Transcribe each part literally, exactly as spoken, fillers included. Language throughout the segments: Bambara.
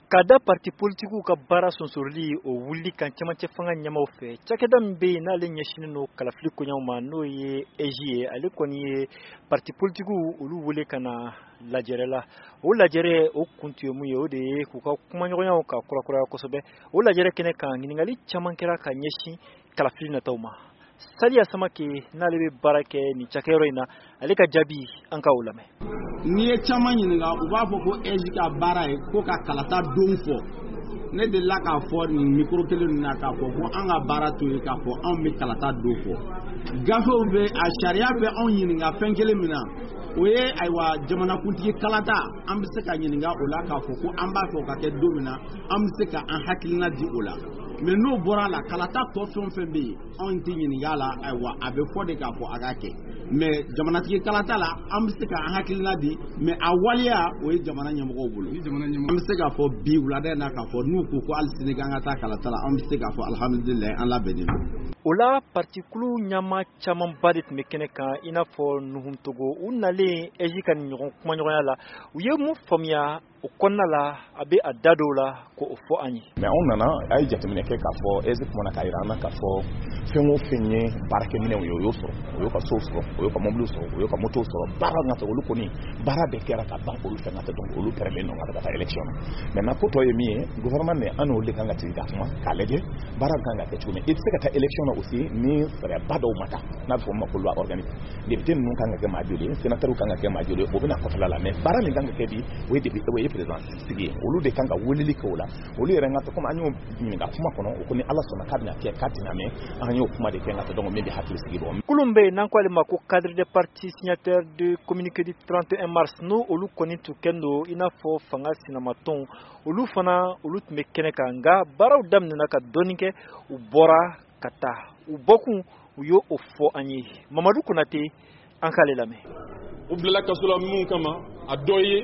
Kada parti politiku ka baara sonsorili o wuli kan cɛmancɛ fanga ɲɛmaw fɛ cakɛda min bɛ yen n'ale ɲɛsinnen don kalafili koɲaw ma n'o ye E J ye ale kɔni ye parti politiku olu wele ka na lajɛrɛ la o lajɛrɛ o kun tun ye mun ye o de ye k'u ka kumaɲɔgɔnyaw ka kurakuraya kosɛbɛ o lajɛrɛ kɛnɛ kan ɲininkali caman kɛra ka ɲɛsin kalafili nataw ma Saliya Samake n'ale bɛ baara kɛ nin cakɛyɔrɔ in na ale ka jaabi an ka o lamɛn. N'i ye caman ɲininka u b'a fɔ ko E J ka baara ye ko ka kalata don fɔ ne delila k'a fɔ nin micro kelen ninnu na k'a fɔ ko an ka baara to ye k'a fɔ anw bɛ kalata don fɔ gafew bɛ a sariya bɛ anw ɲininka fɛn kelen min na o ye ayiwa jamanakuntigi kalata an bɛ se ka ɲininka o la k'a fɔ ko an b'a fɔ ka kɛ don min na an bɛ se ka an hakilina di o la mais n'o bɔra la kalata tɔ fɛn o fɛn bɛ yen anw tɛ ɲininka la ayiwa a bɛ fɔ de k'a fɔ a ka kɛ mais jamanatigi kalata la an bɛ se ka an hakilina di mais a waleya o ye jamana ɲɛmɔgɔw bolo an bɛ se k'a fɔ bi wulada in na k'a fɔ n'u ko ko hali sini k'an ka taa kalata la an bɛ se k'a fɔ alhamdulilayi an labɛnnen don. O la partikulu ɲama camanba de tun bɛ kɛnɛ kan i n'a fɔ Nuhum Togo u nalen E J ka ɲɔgɔn kumaɲɔgɔnya la u ye mun faamuya o kɔnɔna la a bɛ a da dɔw la ko o fɔ an ye. Mais anw nana a ye jateminɛ kɛ k'a fɔ E J kumana k'a jira an na k'a fɔ fɛn o fɛn ye baarakɛminɛw ye o y'o sɔrɔ o y'o ka sow sɔrɔ o y'o ka mɔbiliw sɔrɔ o y'o ka motow sɔrɔ baara ka olu kɔni baara bɛɛ kɛra ka ban olu fɛn ka tɛ donc olu pɛrɛnlen don ka taa élection na maintenant ko tɔ ye min ye gouvernement an n'olu de kan ka sigi ka kuma k'a lajɛ baara kan ka kɛ cogo min i tɛ se ka taa élection na aussi ni fɛɛrɛba dɔw ma ta n'a bɛ fɔ o ma ko loi organique député ninnu kan ka kɛ maa joli ye sénateur kan ka kɛ maa joli ye o bɛna kɔfɛla la mais baara min kan ka kɛ bi o ye député o ye président sigi ye olu de kan ka weleli kɛ o la olu yɛrɛ ka comme an y'o ɲininka kuma kɔnɔ o ko ni Ala sɔnna k'a bɛna kɛ k'a tɛna mɛn an y'o kuma de kɛ ka donc min bɛ hakili sigi bɔ. Kulun bɛ yen n'an ko ale ma ko cadre de parti signataire de communiqué du trente et un mars n'o olu kɔni tun kɛlen don i n'a fɔ fanga sinamatɔnw olu fana olu tun bɛ kɛnɛ kan nka baaraw daminɛna ka dɔɔni kɛ u bɔra ka taa u bɔkun u y'o fɔ an ye Mamadu Konate an k'ale lamɛn. U bilala kaso la mun kama a dɔ ye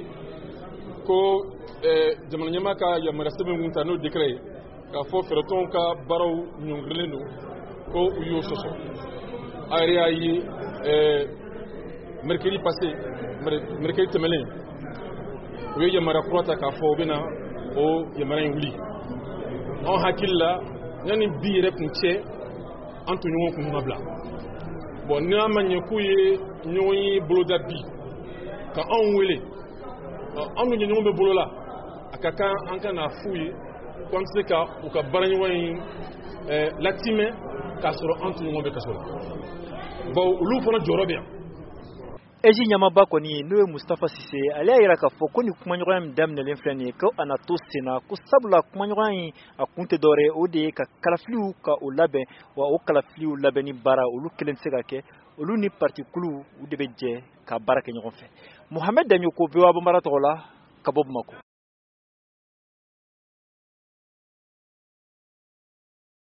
ko jamana ɲɛmaa ka yamaruya sɛbɛn mun ta n'o décret ye k'a fɔ fɛɛrɛtɔnw ka baaraw ɲɔngirilen don ko u y'o sɔsɔ a yɛrɛ y'a ye mercredi passé mercredi tɛmɛnen u ye yamaruya kura ta k'a fɔ u bɛna o yamaruya in wuli anw hakili la yanni bi yɛrɛ kun cɛ an to ɲɔgɔn kun ma bila bon n'a ma ɲɛ k'u ye ɲɔgɔn ye boloda bi ka anw wele anw ni ɲɔgɔn bɛ bolo la a ka kan an ka na f'u ye ko an tɛ se ka u ka baaraɲɔgɔn in latimɛ k'a sɔrɔ an to ɲɔgɔn bɛ kaso la bon olu fana jɔyɔrɔ bɛ yan. E J ɲamaba kɔni n'o ye Mustafa Sise ale y'a jira k'a fɔ ko nin kumaɲɔgɔnya min daminɛlen filɛ nin ye ko a na to sen na ko sabula kumaɲɔgɔnya in a kun tɛ dɔwɛrɛ ye o de ye ka kalafiliw ka o labɛn wa o kalafiliw labɛnni baara olu kelen tɛ se ka kɛ olu ni partikulu u de bɛ jɛ ka baara kɛ ɲɔgɔn fɛ. Mohamed Daɲoko V O A Banbara tɔgɔ la ka bɔ Bamako.